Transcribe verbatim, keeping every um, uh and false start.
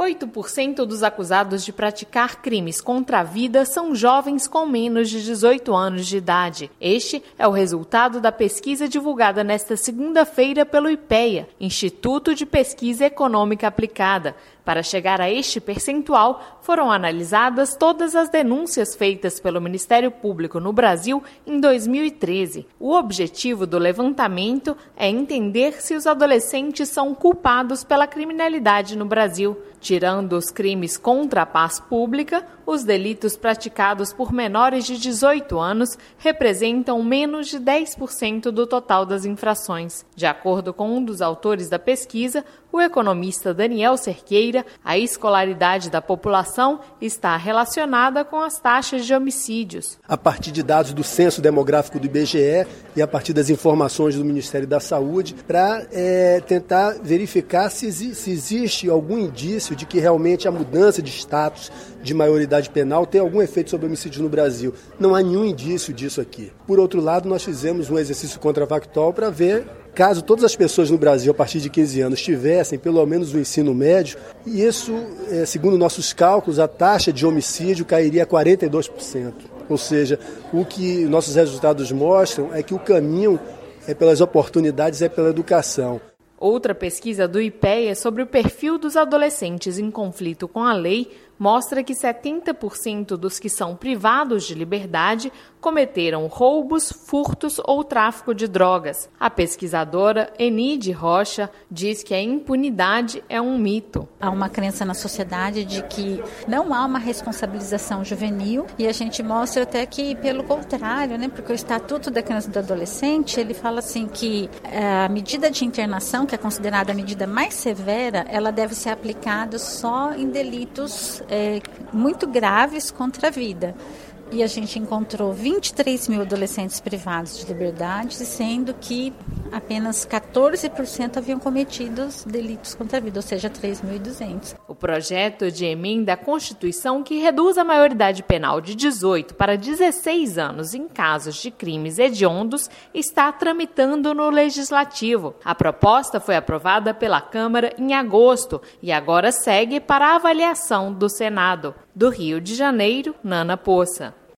oito por cento dos acusados de praticar crimes contra a vida são jovens com menos de dezoito anos de idade. Este é o resultado da pesquisa divulgada nesta segunda-feira pelo IPEA, Instituto de Pesquisa Econômica Aplicada. Para chegar a este percentual, foram analisadas todas as denúncias feitas pelo Ministério Público no Brasil em dois mil e treze. O objetivo do levantamento é entender se os adolescentes são culpados pela criminalidade no Brasil. Tirando os crimes contra a paz pública, os delitos praticados por menores de dezoito anos representam menos de dez por cento do total das infrações. De acordo com um dos autores da pesquisa, o economista Daniel Cerqueira, a escolaridade da população está relacionada com as taxas de homicídios. A partir de dados do Censo Demográfico do I B G E e a partir das informações do Ministério da Saúde, para é, tentar verificar se, se existe algum indício de que realmente a mudança de status de maioridade penal tem algum efeito sobre homicídio no Brasil. Não há nenhum indício disso aqui. Por outro lado, nós fizemos um exercício contrafactual para ver, caso todas as pessoas no Brasil a partir de quinze anos tivessem pelo menos o ensino médio, e isso, segundo nossos cálculos, a taxa de homicídio cairia a quarenta e dois por cento. Ou seja, o que nossos resultados mostram é que o caminho é pelas oportunidades, é pela educação. Outra pesquisa do IPEA sobre o perfil dos adolescentes em conflito com a lei mostra que setenta por cento dos que são privados de liberdade cometeram roubos, furtos ou tráfico de drogas. A pesquisadora Enide Rocha diz que a impunidade é um mito. Há uma crença na sociedade de que não há uma responsabilização juvenil e a gente mostra até que, pelo contrário, né, porque o Estatuto da Criança e do Adolescente, ele fala assim que a medida de internação, que é considerada a medida mais severa, ela deve ser aplicada só em delitos é, muito graves contra a vida. E a gente encontrou vinte e três mil adolescentes privados de liberdade, sendo que apenas quatorze por cento haviam cometido delitos contra a vida, ou seja, três mil e duzentos. O projeto de emenda à Constituição que reduz a maioridade penal de dezoito para dezesseis anos em casos de crimes hediondos está tramitando no Legislativo. A proposta foi aprovada pela Câmara em agosto e agora segue para a avaliação do Senado. Do Rio de Janeiro, Nana Poça.